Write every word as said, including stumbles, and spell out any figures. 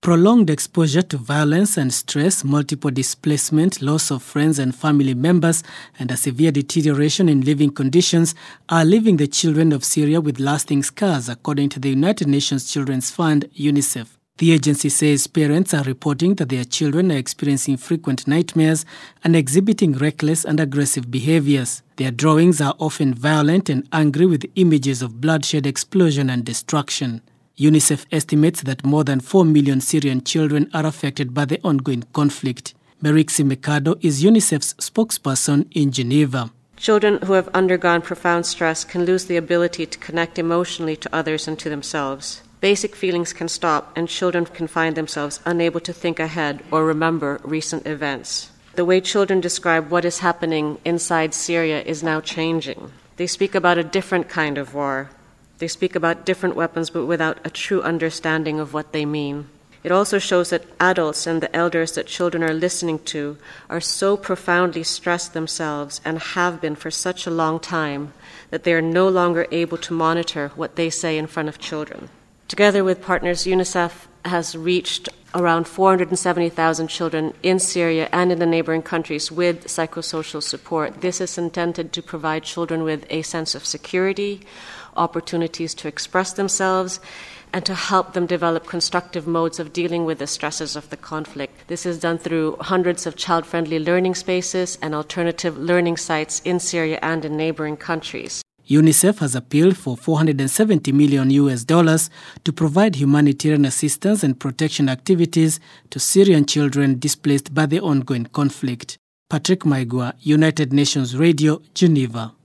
Prolonged exposure to violence and stress, multiple displacement, loss of friends and family members, and a severe deterioration in living conditions are leaving the children of Syria with lasting scars, according to the United Nations Children's Fund, UNICEF. The agency says parents are reporting that their children are experiencing frequent nightmares and exhibiting reckless and aggressive behaviors. Their drawings are often violent and angry with images of bloodshed, explosion and destruction. UNICEF estimates that more than four million Syrian children are affected by the ongoing conflict. Merixi Mercado is UNICEF's spokesperson in Geneva. Children who have undergone profound stress can lose the ability to connect emotionally to others and to themselves. Basic feelings can stop, and children can find themselves unable to think ahead or remember recent events. The way children describe what is happening inside Syria is now changing. They speak about a different kind of war. They speak about different weapons, but without a true understanding of what they mean. It also shows that adults and the elders that children are listening to are so profoundly stressed themselves and have been for such a long time that they are no longer able to monitor what they say in front of children. Together with partners, UNICEF has reached around four hundred seventy thousand children in Syria and in the neighboring countries with psychosocial support. This is intended to provide children with a sense of security, opportunities to express themselves, and to help them develop constructive modes of dealing with the stresses of the conflict. This is done through hundreds of child-friendly learning spaces and alternative learning sites in Syria and in neighboring countries. UNICEF has appealed for four hundred seventy million U S dollars to provide humanitarian assistance and protection activities to Syrian children displaced by the ongoing conflict. Patrick Maigua, United Nations Radio, Geneva.